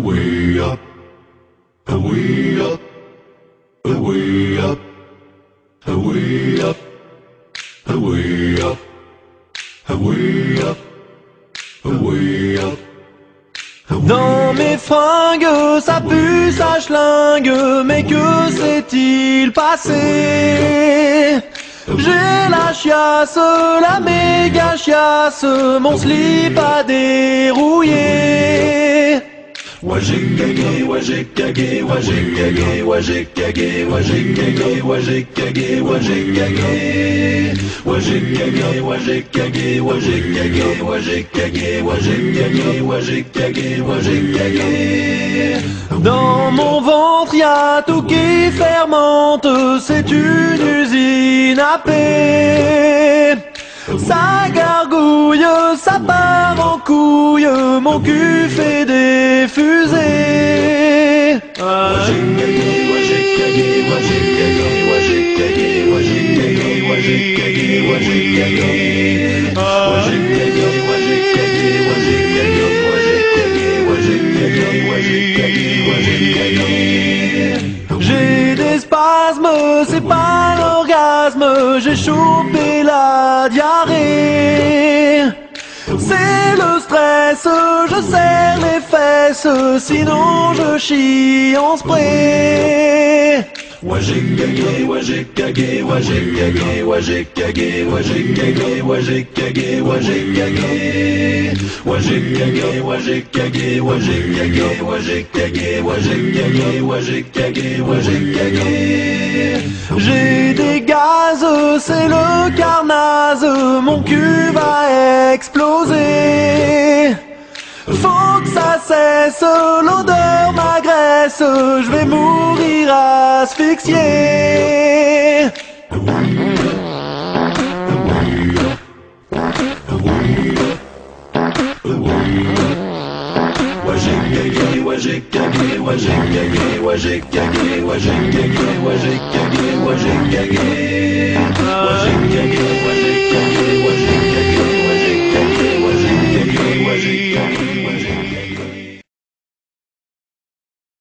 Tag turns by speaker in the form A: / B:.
A: way up, way up, way up, way up, way up, way up, way up.
B: Dans mes fringues, ça pue, ça schlingue, mais que s'est-il passé? J'ai la chiasse, la méga chiasse, mon slip a dérouillé.
A: Wa j'ai cagé, wa j'ai cagé, wa j'ai cagé, wa j'ai cagé, wa j'ai cagé, wa j'ai cagé, wa j'ai cagé, wa j'ai cagé, wa j'ai cagé, wa j'ai cagé, wa j'ai cagé, wa j'ai cagé, wa j'ai cagé, wa j'ai cagé.
B: Dans mon ventre y'a tout qui fermente, c'est une usine à paix. Ça gargouille, ça part en couille, mon cul fait des fusées.
A: Wa j'ai cagé, wa j'ai cagé, wa j'ai cagé, wa j'ai cagé, wa j'ai cagé, wa j'ai cagé, wa j'ai cagé, wa j'ai cagé, wa j'ai cagé, wa j'ai cagé, wa j'ai cagé, wa j'ai cagé, wa j'ai cagé, wa j'ai cagé.
B: J'ai des spasmes, c'est pas l'orgasme, j'ai chopé la diarrhée. C'est le stress, je serre les fesses, sinon je chie en spray.
A: Wa j'ai cagé, wa j'ai cagé, wa j'ai cagé, wa j'ai cagé, wa j'ai cagé, wa j'ai cagé, wa j'ai cagé, wa j'ai cagé, wa j'ai cagé, wa j'ai cagé, wa j'ai cagé, wa j'ai cagé, wa j'ai cagé, wa j'ai cagé.
B: J'ai des gaz, c'est le carnage, mon cul va exploser. Faut que ça cesse, l'odeur m'agresse, je vais mourir asphyxié.
A: Wa j'ai cagé, wa j'ai cagé, wa j'ai cagé, wa j'ai cagé, wa j'ai cagé, wa j'ai cagé, wa j'ai cagé, wa j'ai cagé,